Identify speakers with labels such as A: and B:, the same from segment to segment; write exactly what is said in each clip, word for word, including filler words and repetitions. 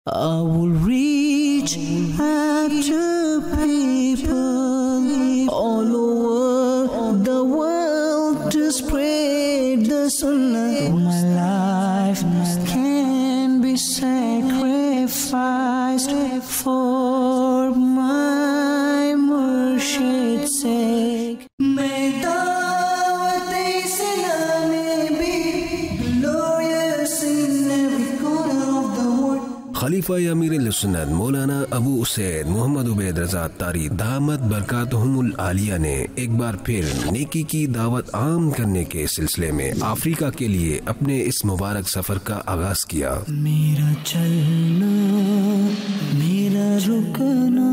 A: I will reach out to people all over the world to spread the sunnah. My life can be sacrificed for my Murshid's sake. May dawat Islami be glorious in every corner of the world.
B: خلیفہ امیر السنت مولانا ابو اسید محمد عبید رضا تاری دامت برکاتہم العالیہ نے ایک بار پھر نیکی کی دعوت عام کرنے کے سلسلے میں افریقہ کے لیے اپنے اس مبارک سفر کا آغاز کیا.
A: میرا چلنا، میرا رکنا،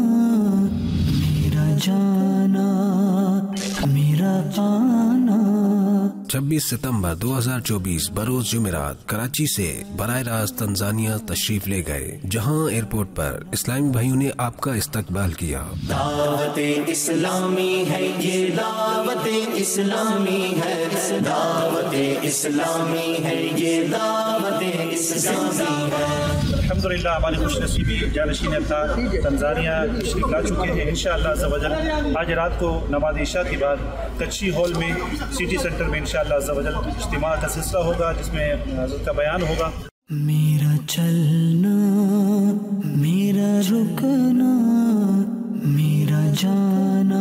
A: میرا جانا، میرا آنا.
B: چھبیس ستمبر دو ہزار چوبیس بروز جمعرات کراچی سے براہ راست تنزانیہ تشریف لے گئے، جہاں ایئرپورٹ پر اسلامی بھائیوں نے آپ کا استقبال کیا.
C: دعوت اسلامی ہے یہ، دعوت اسلامی ہے، دعوت اسلامی ہے یہ، دعوت اسلامی ہے.
D: الحمدللہ ہماری خوش نصیبی جانشین ابطال تنزانیہ تشریف لا چکے ہیں. انشاءاللہ عز و جل آج رات کو نماز عشاء کے بعد کچی ہال میں سٹی سینٹر میں انشاءاللہ عز و جل اجتماع کا سلسلہ ہوگا، جس میں حضرت کا بیان ہوگا.
A: میرا چلنا، میرا رکنا، میرا جانا،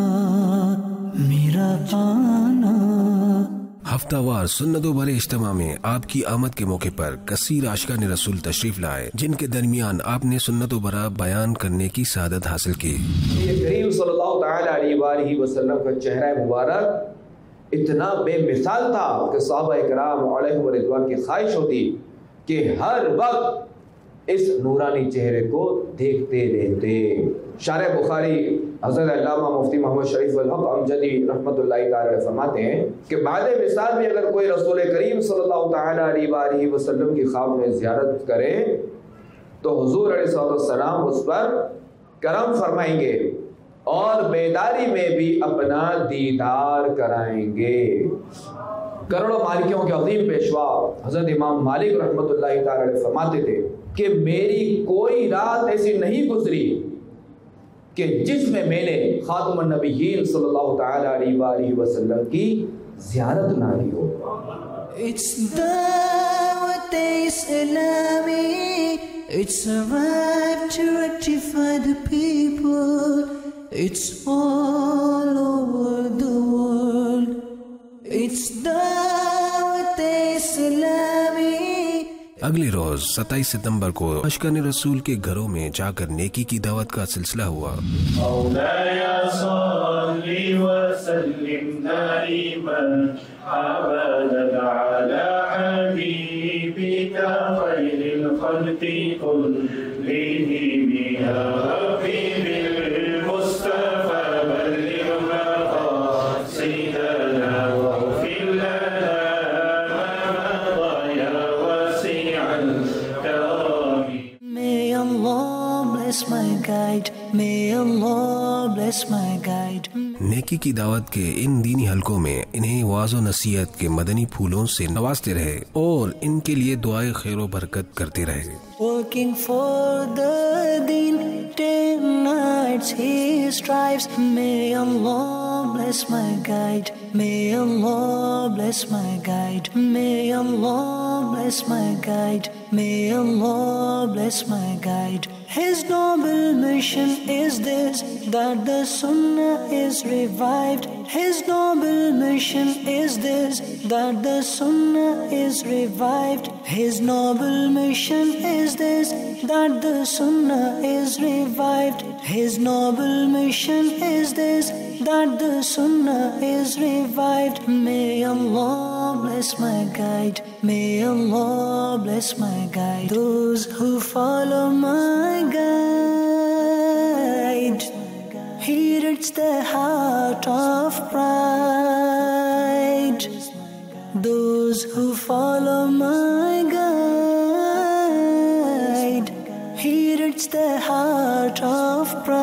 A: میرا آنا.
B: ہفتہ وار سنت و بر اجتماع میں آپ کی آمد کے موقع پر کثیر عاشقان رسول تشریف لائے، جن کے درمیان آپ نے سنت و برا بیان کرنے کی سعادت حاصل کی.
E: کریم صلی اللہ تعالی علیہ وآلہ وسلم کا چہرہ مبارک اتنا بے مثال تھا کہ صحابہ اکرام علیہم رضوان کی خواہش ہوتی کہ ہر وقت اس نورانی چہرے کو دیکھتے رہتے. شارح بخاری حضرت علامہ مفتی محمد شریف الحق امجدی رحمۃ اللہ تعالی علیہ فرماتے ہیں کہ بعد مثال میں اگر کوئی رسول کریم صلی اللہ تعالی علیہ وآلہ وسلم کی خواب میں زیارت کرے تو حضور علیہ السلام اس پر کرم فرمائیں گے اور بیداری میں بھی اپنا دیدار کرائیں گے. کروڑوں مالکیوں کے عظیم پیشوا حضرت امام مالک رحمۃ اللہ تعالی علیہ فرماتے تھے کہ میری کوئی رات ایسی نہیں گزری کہ جس میں میں نے خاتم النبیین صلی اللہ تعالی علیہ وآلہ وسلم کی زیارت نہ کی ہو.
A: It's دعوت اسلامی. It's a right to rectify the people. It's all over the world. It's دعوت اسلامی.
B: اگلے روز ستائیس ستمبر کو عاشقان رسول کے گھروں میں جا کر نیکی کی دعوت کا سلسلہ ہوا.
F: مولاي صل وسلم دائما ابدا على حبيبك خير الخلق كلهم يا حبيب المصطفى بلغ مقاصدنا واغفر لنا ما مضى يا واسع الكرم.
A: May Allah bless my guide. May Allah bless my guide.
B: نیکی کی دعوت کے ان دینی حلقوں میں انہیں واعظ و نصیحت کے مدنی پھولوں سے نوازتے رہے اور ان کے لیے دعائے خیر و برکت کرتے رہے.
A: Working for the deen, day and nights he strives. May Allah bless my guide. May Allah bless my guide. May Allah bless my guide. May Allah bless my guide. His noble mission is this, that the Sunnah is revived. His noble mission is this, that the Sunnah is revived. His noble mission is this, that the Sunnah is revived. His noble mission is this, that the Sunnah is revived. May Allah bless my guide. May Allah bless my guide. Those who follow my guide, he rids the heart of pride. Those who follow my guide, he rids the heart of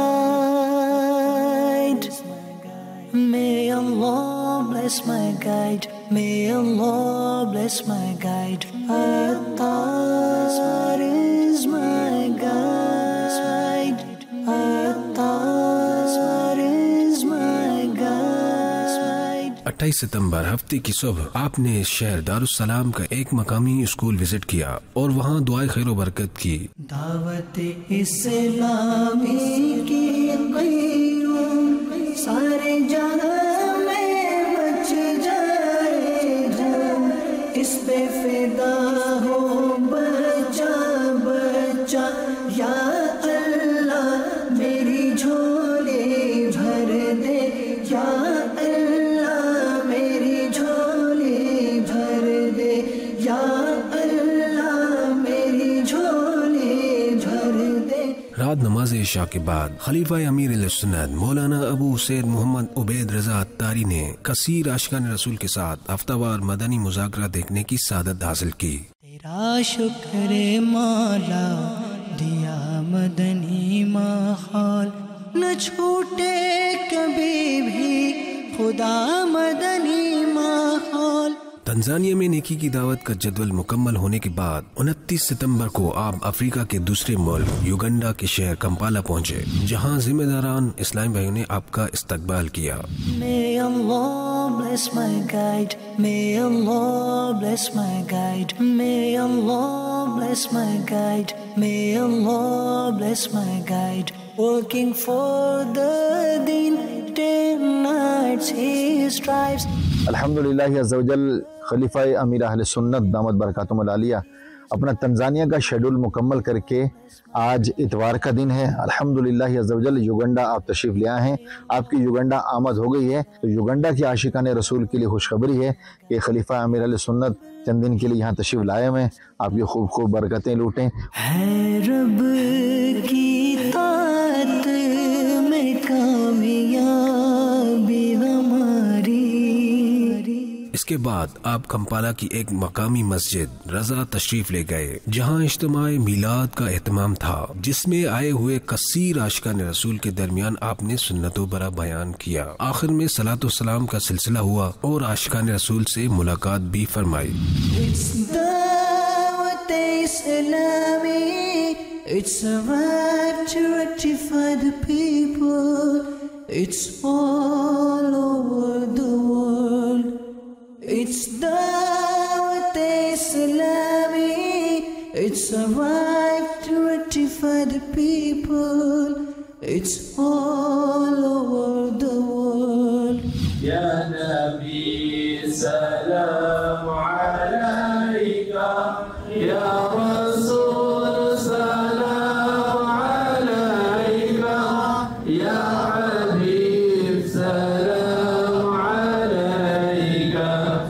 A: pride. May Allah bless my guide. May Allah bless my guide. Attar is my guide.
B: اٹھائیس ستمبر ہفتے کی صبح آپ نے شہر دارالسلام کا ایک مقامی اسکول وزٹ کیا اور وہاں دعائے خیر و برکت کی.
A: دعوت اسلامی کی قیوم سارے جہاں میں مچ جائے جان، اس پہ فدا ہو بچہ بچہ یا اللہ میری جھولی بھر دے، یا اللہ میری جھولی بھر دے، یا اللہ میری جھولی بھر دے.
B: رات نماز عشاء کے بعد خلیفہ امیر اہل سنت مولانا ابو سید محمد عبید رضا عطاری نے کثیر عاشقان رسول کے ساتھ ہفتہ وار مدنی مذاکرہ دیکھنے کی سعادت حاصل کی.
A: تیرا شکر مولا دیا مدنی ماحول، نہ چھوٹے کبھی بھی خدا مدنی ماحول.
B: تنزانیہ میں نیکی کی دعوت کا جدول مکمل ہونے کے بعد انتیس ستمبر کو آپ افریقہ کے دوسرے ملک یوگنڈا کے شہر کمپالا پہنچے، جہاں ذمہ داران اسلامی بھائیوں نے آپ کا استقبال کیا.
A: May Allah bless my guide, may Allah bless my guide, may Allah bless my guide, may Allah bless my guide. Working for the deen, day and night he strives.
G: الحمدللہ عز و جل خلیفہ امیر اہل سنت دامت برکاتہم العالیہ اپنا تنزانیہ کا شیڈول مکمل کر کے آج اتوار کا دن ہے. الحمدللہ عز و جل یوگنڈا آپ تشریف لے آئے ہیں، آپ کی یوگنڈا آمد ہو گئی ہے. تو یوگنڈا کی عاشقان رسول کے لیے خوشخبری ہے کہ خلیفہ امیر اہل سنت چند دن کے لیے یہاں تشریف لائے ہوئے ہیں. آپ کی خوب خوب برکتیں لوٹیں.
A: ہے رب کی طاعت میں کامیابی ہماری.
B: اس کے بعد آپ کمپالا کی ایک مقامی مسجد رضا تشریف لے گئے، جہاں اجتماع میلاد کا اہتمام تھا، جس میں آئے ہوئے کثیر عاشقان رسول کے درمیان آپ نے سنت و برا بیان کیا. آخر میں صلاۃ و سلام کا سلسلہ ہوا اور عاشقان رسول سے ملاقات بھی فرمائی.
A: It's دعوت اسلامی, it's a right to rectify the people, it's all over the world. It's da'wat Islami, it's a right to rectify the people, it's all over the world.
F: Ya Nabi salam alayka, Ya Rasul salam alayka, Ya Habib salam alayka,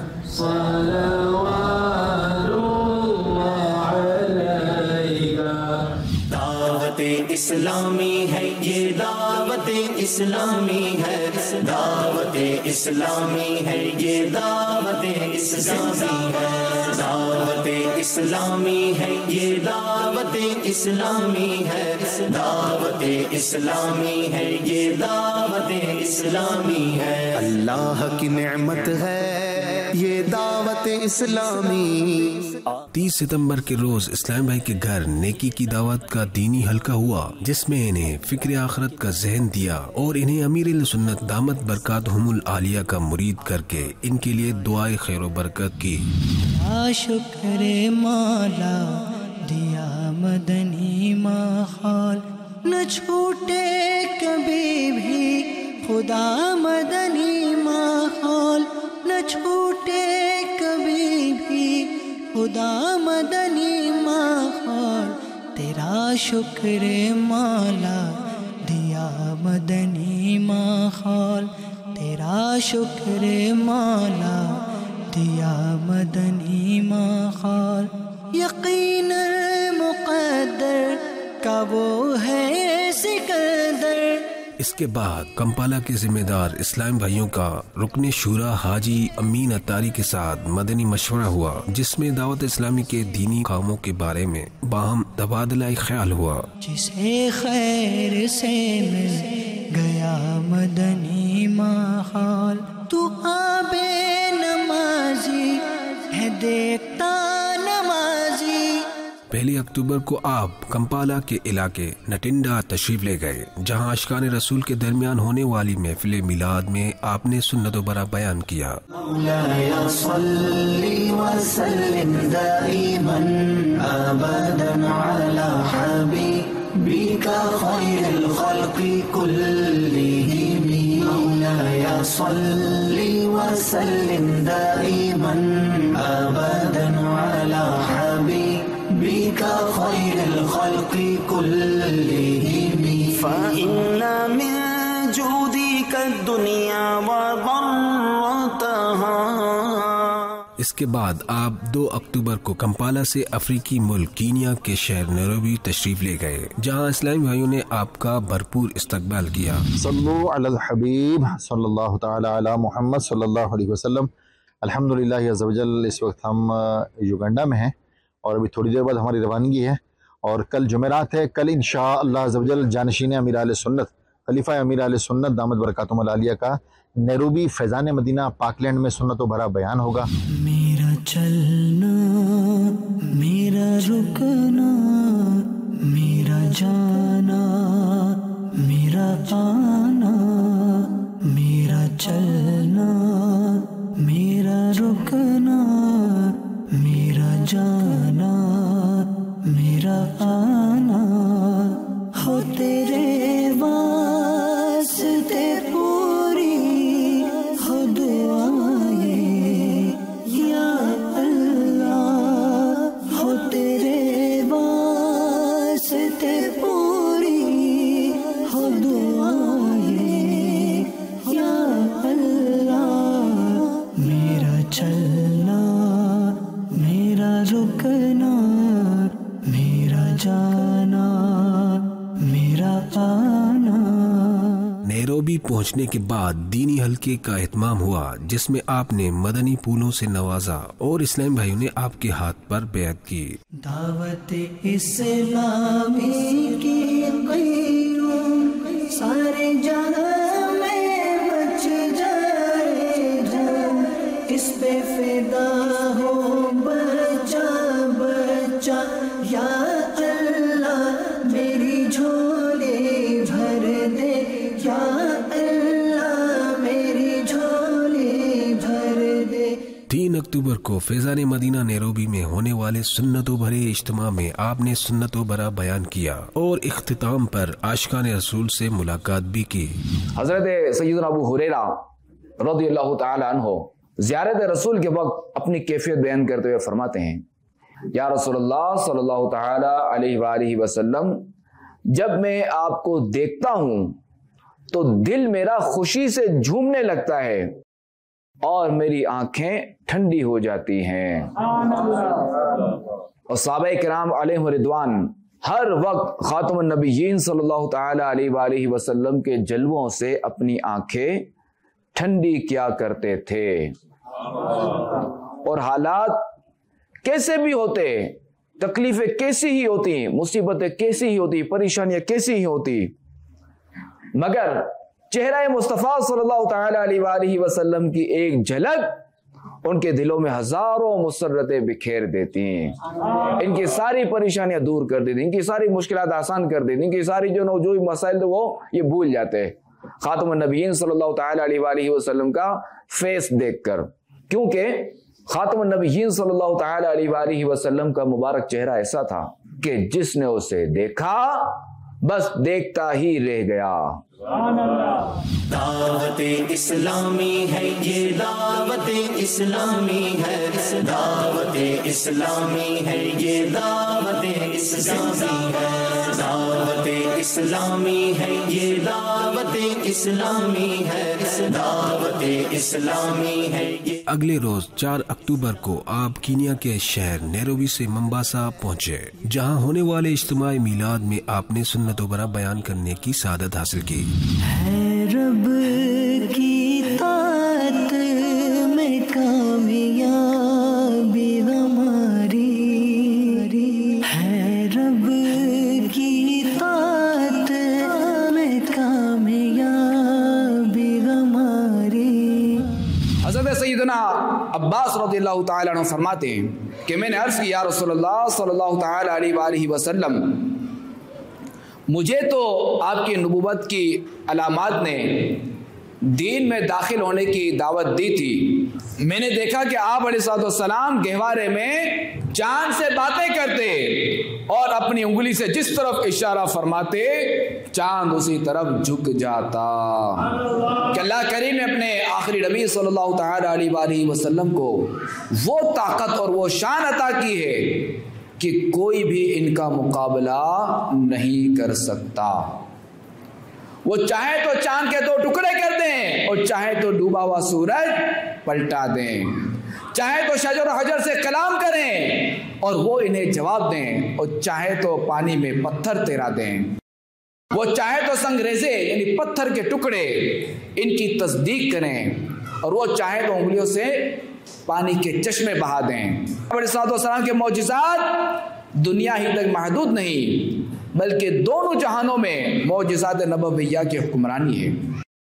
C: دعوت اسلامی ہے یہ دعوت اسلامی ہے، دعوت اسلامی ہے یہ دعوت اسلامی ہے، دعوت اسلامی ہے یہ دعوت اسلامی ہے، دعوت اسلامی ہے یہ دعوت اسلامی ہے. اللہ کی نعمت ہے یہ دعوت اسلامی.
B: تیس ستمبر کے روز اسلام بھائی کے گھر نیکی کی دعوت کا دینی حلقہ ہوا، جس میں انہیں فکر آخرت کا ذہن دیا اور انہیں امیر سنت دامت برکاتہم العالیہ کا مرید کر کے ان کے لیے دعائے خیر و برکت کی.
A: شکر مولا دیا مدنی ماحول، نہ چھوٹے کبھی بھی خدا مدنی ماحول، نہ چھوٹے کبھی بھی خدا مدنی ماحول. تیرا شکر مولا دیا مدنی ماحول، تیرا شکر مولا دیا مدنی ماحول. یقین مقدر کا وہ ہے سکندر.
B: اس کے بعد کمپالا کے ذمہ دار اسلام بھائیوں کا رکن شورا حاجی امین عطاری کے ساتھ مدنی مشورہ ہوا، جس میں دعوت اسلامی کے دینی کاموں کے بارے میں باہم تبادلہ خیال ہوا.
A: جسے خیر سے مل گیا مدنی ماحول، تو آبے نمازی ہے دیکھتا نمازی.
B: پہلی اکتوبر کو آپ کمپالا کے علاقے نٹنڈا تشریف لے گئے، جہاں اشکان رسول کے درمیان ہونے والی محفل میلاد میں آپ نے سنت و برا بیان کیا۔
C: مولاي صل وسلم دائما ابدا على حبيبك خير الخلق كلهم مولاي صل وسلم دائما ابدا على حبيبك خير الخلق كلهم فإن من جودك الدنيا وضرتها۔
B: اس کے بعد آپ دو اکتوبر کو کمپالا سے افریقی ملک کینیا کے شہر نیروبی تشریف لے گئے، جہاں اسلامی بھائیوں نے آپ کا بھرپور استقبال کیا۔
G: صلو علی الحبیب صلی اللہ تعالی علی محمد صلی اللہ علیہ وسلم۔ الحمدللہ عز و جل اس وقت ہم یوگنڈا میں ہیں اور ابھی تھوڑی دیر بعد ہماری روانگی ہے، اور کل جمعرات ہے۔ کل انشاءاللہ عز و جل جانشین امیر اہل سنت خلیفہ امیر اہل سنت دامت برکاتہم العالیہ کا نیروبی فیضان مدینہ پاکلینڈ میں سنت و بھرا بیان ہوگا۔
A: میرا چلنا، میرا رکنا، میرا جانا، میرا آنا، میرا چلنا، میرا رکنا، میرا جانا، میرا آنا، ہو تیرے واسطے پوری ہو دعائیں یا اللہ، ہو تیرے واسطے پوری ہو دعائیں یا اللہ، میرا چلنا، میرا رکنا، میرا جانا، میرا آنا۔
B: نیروبی پہنچنے کے بعد دینی حلقے کا اہتمام ہوا، جس میں آپ نے مدنی پھولوں سے نوازا اور اسلام بھائیوں نے آپ کے ہاتھ پر بیعت کی۔
A: دعوت اسلامی کی قیوم سارے جہاں میں بچ جائے جان، اس پہ فدا ہو بچہ بچہ یا اللہ، میری جھولی بھر دے یا اللہ، میری جھولی بھر دے۔
B: تین اکتوبر کو فیضان مدینہ نیروبی میں ہونے والے سنت و بھرے اجتماع میں آپ نے سنت و برا بیان کیا اور اختتام پر عاشقان رسول سے ملاقات بھی کی۔
E: حضرت سیدنا ابو ہریرہ رضی اللہ تعالی عنہ زیارت رسول کے وقت اپنی کیفیت بیان کرتے ہوئے فرماتے ہیں، یا رسول اللہ صلی اللہ تعالی علیہ وآلہ وسلم، جب میں آپ کو دیکھتا ہوں تو دل میرا خوشی سے جھومنے لگتا ہے اور میری آنکھیں ٹھنڈی ہو جاتی ہیں۔ اور صحابہ کرام علیہم رضوان ہر وقت خاتم النبیین صلی اللہ تعالی علیہ وآلہ وسلم کے جلووں سے اپنی آنکھیں ٹھنڈی کیا کرتے تھے، اور حالات کیسے بھی ہوتے، تکلیفیں کیسی ہی ہوتی، مصیبتیں کیسی ہی ہوتی، پریشانیاں کیسی ہی ہوتی، مگر چہرہ مصطفیٰ صلی اللہ تعالی علیہ وآلہ وسلم کی ایک جھلک ان کے دلوں میں ہزاروں مسرتیں بکھیر دیتی ہیں، ان کی ساری پریشانیاں دور کر دیتی، ان کی ساری مشکلات آسان کر دیتی، ان کی ساری جو جو مسائل تھے وہ یہ بھول جاتے خاتم النبیین صلی اللہ تعالی علیہ وآلہ وسلم کا فیس دیکھ کر، کیونکہ خاتم النبیین صلی اللہ تعالی علیہ وآلہ وسلم کا مبارک چہرہ ایسا تھا کہ جس نے اسے دیکھا بس دیکھتا ہی رہ گیا۔
C: دعوت اسلامی ہے یہ، دعوت اسلامی ہے، دعوت اسلامی ہے یہ، دعوت اسلامی ہے، دعوت اسلامی ہے یہ، دعوت اسلامی ہے، دعوت اسلامی ہے یہ۔
B: اگلے روز چار اکتوبر کو آپ کینیا کے شہر نیروبی سے ممباسا پہنچے، جہاں ہونے والے اجتماع میلاد میں آپ نے سنت و برا بیان کرنے کی سعادت حاصل کی۔
A: ہے رب کی طاعت میں کامیابی ہماری، ہے رب کی طاعت میں کامیابی ہماری۔
E: حضرت سیدنا
H: عباس رضی اللہ تعالیٰ عنہ فرماتے ہیں کہ میں نے عرض کی یا رسول اللہ صلی اللہ تعالیٰ علیہ وآلہ وسلم مجھے تو آپ کی نبوت کی علامات نے دین میں داخل ہونے کی دعوت دی تھی۔ میں نے دیکھا کہ آپ علیہ السلام گہوارے میں چاند سے باتیں کرتے اور اپنی انگلی سے جس طرف اشارہ فرماتے چاند اسی طرف جھک جاتا کہ اللہ کریم نے اپنے آخری نبی صلی اللہ تعالی علیہ وآلہ وسلم کو وہ طاقت اور وہ شان عطا کی ہے کہ کوئی بھی ان کا مقابلہ نہیں کر سکتا۔ وہ چاہے تو چاند کے دو ٹکڑے کر دیں اور چاہے تو ڈوبا ہوا سورج پلٹا دیں، چاہے تو شجر و حجر سے کلام کریں اور وہ انہیں جواب دیں، اور چاہے تو پانی میں پتھر تیرا دیں، وہ چاہے تو سنگریزے یعنی پتھر کے ٹکڑے ان کی تصدیق کریں، اور وہ چاہے تو انگلیوں سے پانی کے چشمے بہا دیں۔ علیہ السلام کے معجزات دنیا ہی تک محدود نہیں بلکہ دونوں جہانوں میں معجزات نبویہ کی حکمرانی ہے۔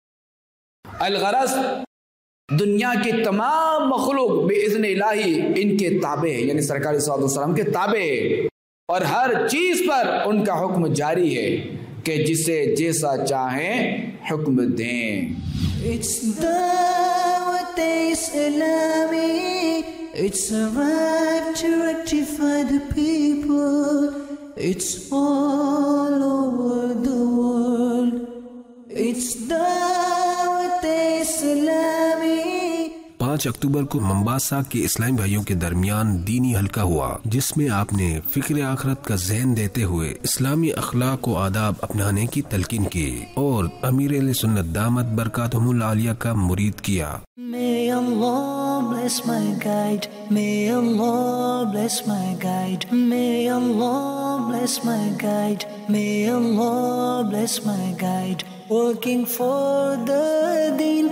H: الغرض دنیا کی تمام مخلوق باذن الہی ان کے تابع ہے، یعنی سرکار صلی اللہ علیہ وسلم کے تابع ہے، اور ہر چیز پر ان کا حکم جاری ہے کہ جسے جیسا چاہیں حکم دیں۔
A: It's دعوت اسلامی, it's a right to rectify the people, it's all over the world. It's دعوت اسلامی.
B: پانچ اکتوبر کو ممباسا کے اسلامی بھائیوں کے درمیان دینی حلقہ ہوا جس میں آپ نے فکر آخرت کا ذہن دیتے ہوئے اسلامی اخلاق و آداب اپنانے کی تلقین کی اور امیر اہل سنت دامت برکاتہم العالیہ کا مرید کیا۔
A: May Allah bless my guide, may Allah bless my guide, may Allah bless my guide, may Allah bless my guide, working for the deen.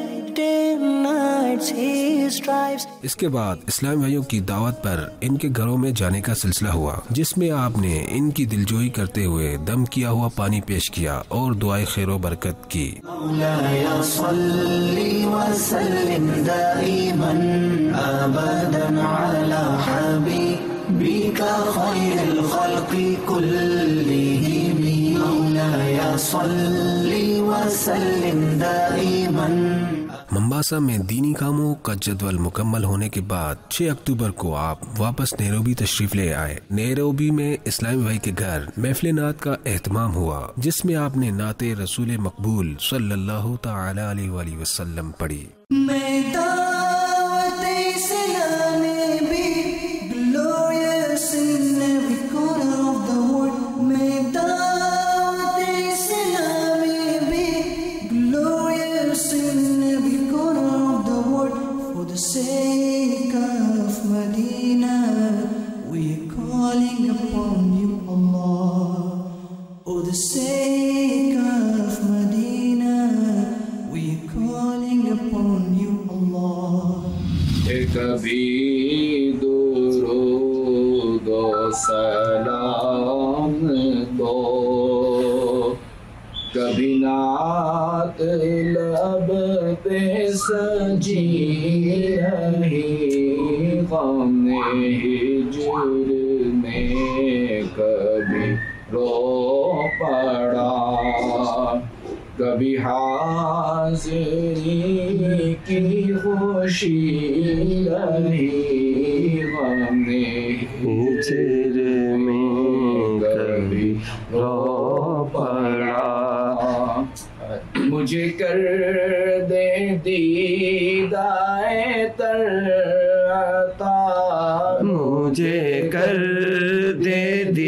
B: اس کے بعد اسلامی بھائیوں کی دعوت پر ان کے گھروں میں جانے کا سلسلہ ہوا جس میں آپ نے ان کی دلجوئی کرتے ہوئے دم کیا ہوا پانی پیش کیا اور دعائے خیر و برکت کی۔
C: مولاي صل وسلم دائما ابدا على حبيبك خير الخلق كلهم مولاي صل وسلم دائما۔
B: ممباسا میں دینی کاموں کا جدول مکمل ہونے کے بعد چھ اکتوبر کو آپ واپس نیروبی تشریف لے آئے۔ نیروبی میں اسلامی بھائی کے گھر محفل نعت کا اہتمام ہوا جس میں آپ نے نعت رسول مقبول صلی اللہ تعالی علیہ وآلہ وسلم پڑھی۔
A: میں دعوت اسلامی بھی glorious in every corner of the world. میں دعوت اسلامی بھی glorious in every corner of the world. For the sake of Medina, we are calling upon you, Allah. For the sake of Medina, we are calling upon you, Allah.
F: کبھی درود و سلام دو، کبھی نعت لب پہ سجی رہی، غم ہجر میں کبھی رو پڑا، کبھی حاضری کی خوشی رہی، غم ہجر میں کبھی رو پڑا، مجھے کر دے دیدائے تر عطا، مجھے کر دے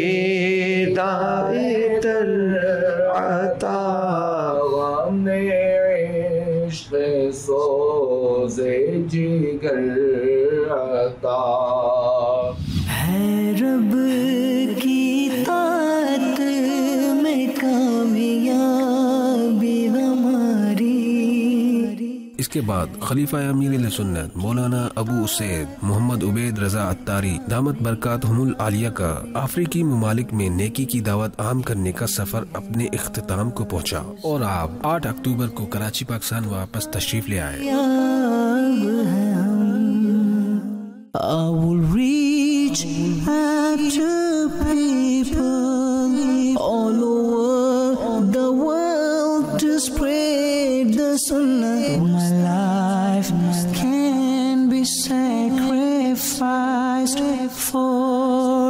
F: دیدائے تر عطا، غم عشق سوز جگر عطا،
A: ہے رب کی طاعت میں کامیابی ہماری۔
B: اس کے بعد خلیفہ امیر اہل سنت مولانا ابو اسید محمد عبید رضا عطاری دامت برکاتہم العالیہ کا افریقی ممالک میں نیکی کی دعوت عام کرنے کا سفر اپنے اختتام کو پہنچا اور آپ آٹھ اکتوبر کو کراچی پاکستان واپس تشریف لے آئے۔
A: یاب ہے ہم I will reach out to people all over the world to spread the sunnah. My life can be sacrificed for